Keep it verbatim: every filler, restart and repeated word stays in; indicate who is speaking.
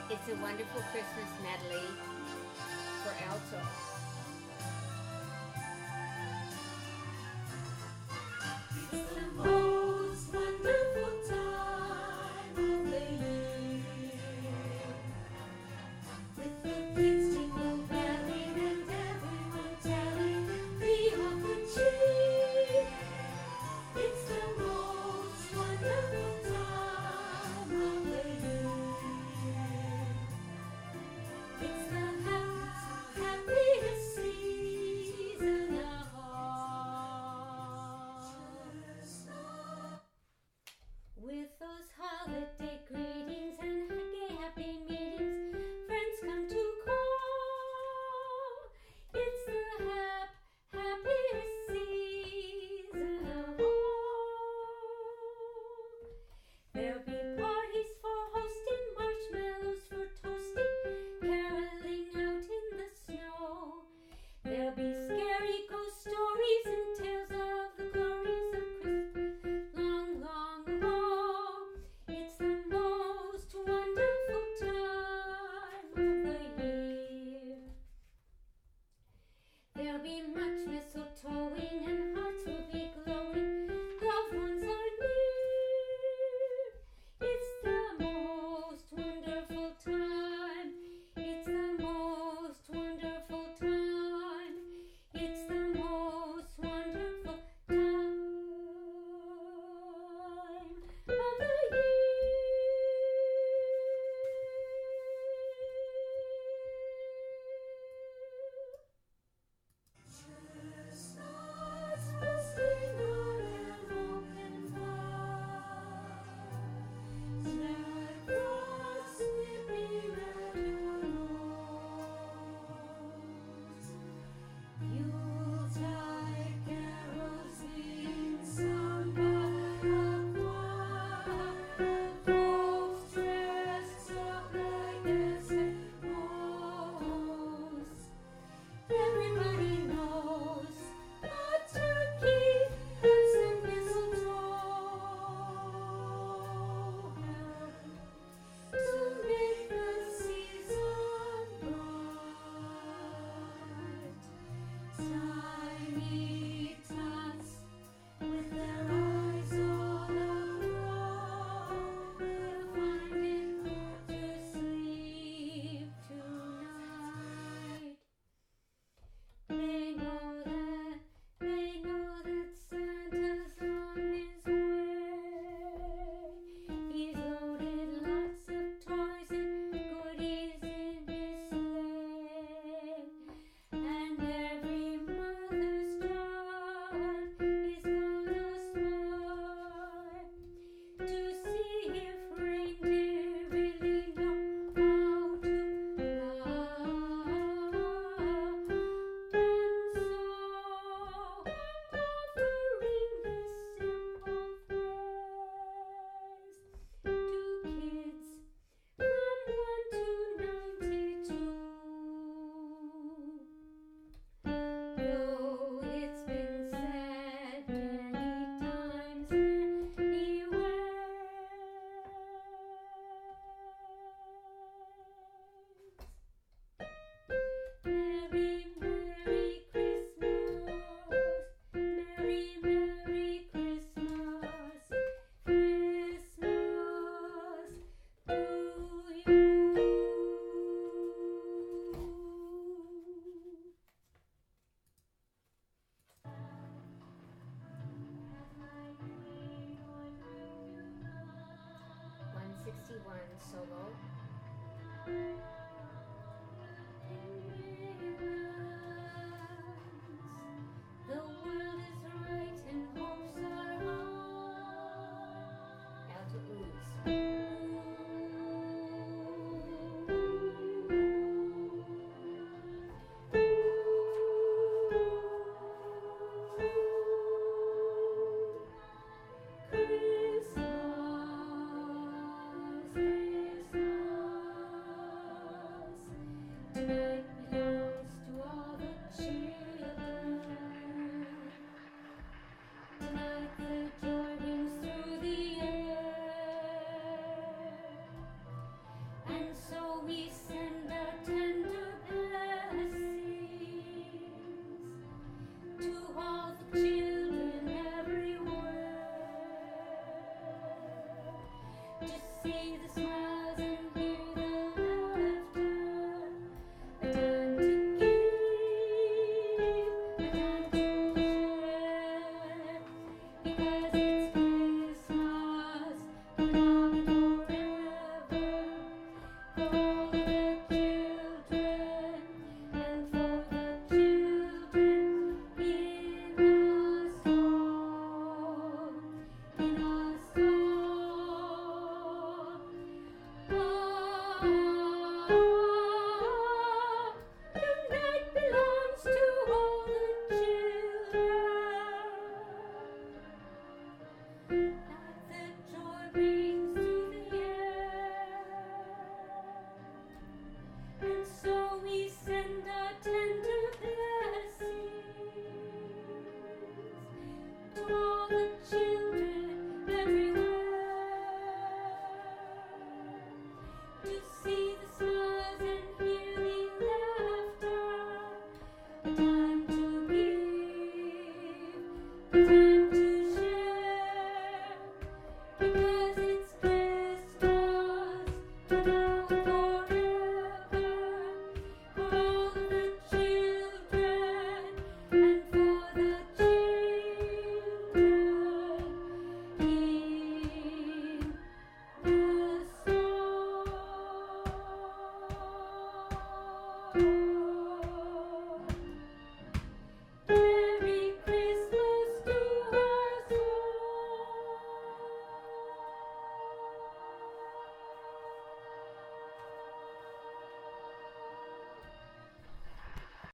Speaker 1: It's a wonderful Christmas medley for alto.
Speaker 2: It's the most wonderful time of the year, with the kids jingle belling and everyone telling me of the cheer. It's the most wonderful time of the year. It's the hap- happiest season of all. With those holiday greetings and gay happy meetings, friends come to call. It's the hap- happiest season of all. There'll be parties for hosting, marshmallows for toasting, caroling out in the snow. There'll be scary ghost stories and tales of the glories of Christmas long, long ago. It's the most wonderful time of the year. There'll be much mistletoeing and hearts will be glowing. Loved ones are near. It's the most wonderful time. It's the most wonderful time. It's the most wonderful time of the year. Chestnuts roasting on an open fire. Snap frost nipping at your nose. Yuletide carols being sung by a choir. Folks dressed up like Eskimos. Everybody knows a turkey and some mistletoe help to make the season bright. Tiny tots with their eyes all aglow will find it hard to sleep tonight. They know that, they know that Santa's on his way. He's loaded lots of toys and goodies in his sleigh. And every mother's child is gonna spy to see if reindeer really know how to fly. And so I'm offering this simple phrase to kids from one to ninety-two. Though it's been said many times many ways. Merry, Merry Christmas. Merry, Merry Christmas. Christmas to you.
Speaker 1: one sixty-one solo.
Speaker 2: The world is right and hopes are high.
Speaker 1: Alto ooze.
Speaker 2: Christmas, Christmas, tonight belongs to So we send our tender blessings to all the children everywhere, to see the smiles and